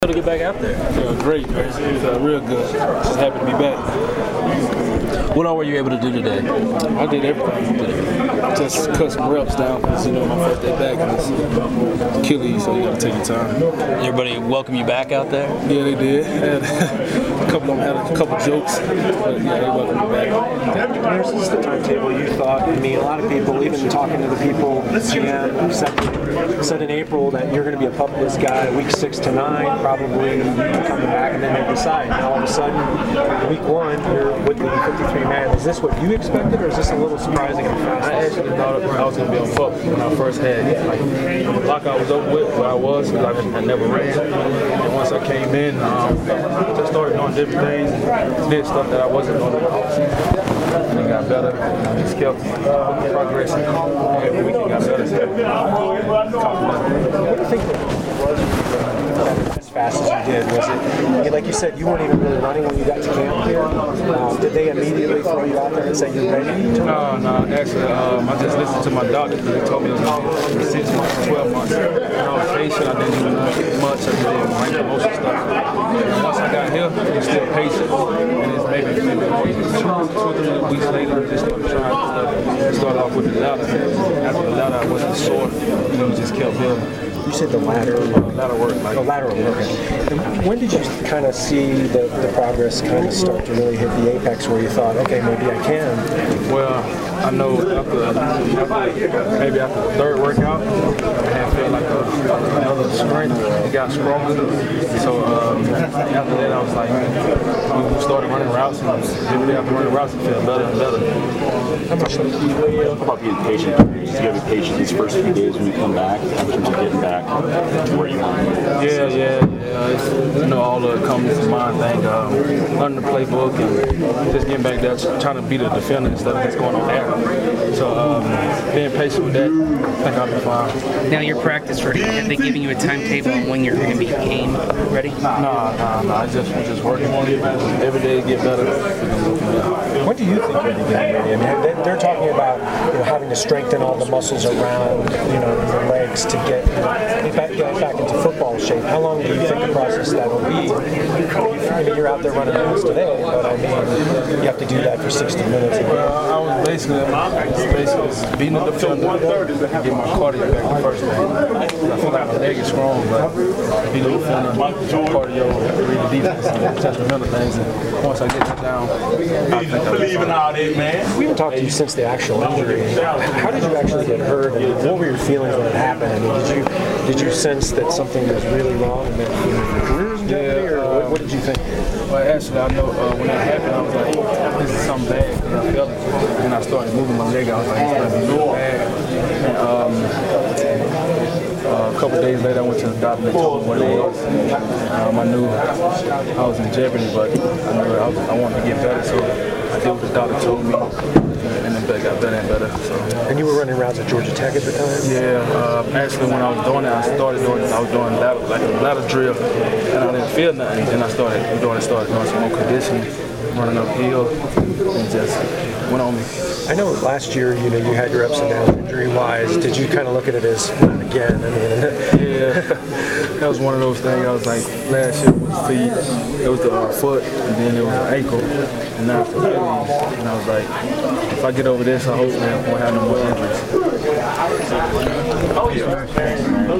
To get back out there. Great, man. It felt real good. Just happy to be back. What all were you able to do today? I did everything. Just cut some reps down because, my first day back and it's Achilles, so you got to take your time. Everybody welcome you back out there? Yeah, they did. A couple of them had a couple jokes, but yeah, they welcomed me back. Where's this the timetable you thought? I mean, a lot of people, even talking to the people, GM said in April that you're going to be a pup list guy, week 6 to 9, probably coming back, and then they decide. Now all of a sudden, week 1, you're with the 53-man. Is this what you expected, or is this a little surprising and fast? I actually thought I was going to be on pup when I first had it. The lockout was over with, but I was because I never ran. And once I came in, I just started doing different things, did stuff that I wasn't doing in the offseason. And it got better. I just kept progressing. Every week it got better. What do you think as fast as you did? Was it, like you said, you weren't even really running when you got to camp here? Did they immediately throw you out there and say you're ready? No. Actually, I just listened to my doctor because he told me it was going to be 6 months to 12 months. And I was patient. I didn't do much. I just did range of motion stuff. And once I got here, I was still patient. And it's maybe 2 or 3 weeks later, I just started trying to start off with the ladder. After the ladder, I wasn't sore. We just kept building. You said the lateral work. The lateral work. And when did you kind of see the progress kind of start to really hit the apex where you thought, okay, maybe I can? Well, I know after the third workout, I had felt like another strength. It got stronger. So after that, I was like, we started running routes, and every day after running routes, it felt better and better. How much How about being patient? You got to be patient these first few days when you come back in terms of getting back to where you want to be. Yeah. It's, all the confidence in mind thing, learning the playbook and just getting back there, trying to be the defender instead of what's going on there. So being patient with that, I think I'll be fine. Now your practice ready, have they given you a timetable on when you're going to be game ready? No. I just working on it every day to get better. When do you think you'll be getting ready? I mean, they're talking about having to strengthen all the muscles around your legs to get back into football shape. How long do you think the process that will be? I mean, you're out there running routes today, but I mean, you have to do that for 60 minutes. I was basically beating the defender, get my cardio back the first day. I feel like my leg is strong, but beating the defender, cardio, read the defense, and touch the mental things. And once I get that down, I think I'll be fine. We haven't talked to you since the actual injury. How did you actually get hurt? And what were your feelings when it happened? I mean, did you sense that something was really wrong and that your career was in jeopardy, or what did you think? Well, actually, I know when that happened, I was like, this is something bad. And I felt it. And I started moving my leg. I was like, it's going to be real bad. And, a couple of days later, I went to the doctor and told me what it was. I knew I was in jeopardy, but I knew I wanted to get better, so I did what the doctor told me. And then got better and better. So. And you were running routes at Georgia Tech at the time? Yeah, actually when I was doing it, I was doing a ladder drill, and I didn't feel nothing. Then I started doing some more conditioning, running uphill, and just went on me. I know last year, you had your ups and downs injury-wise. Did you kind of look at it as, not again? I mean, yeah, that was one of those things. I was like, last year was feet, it was the foot, and then it was the ankle, and now it's the Achilles. And I was like, if I get over this, I hopefully I won't have no more injuries.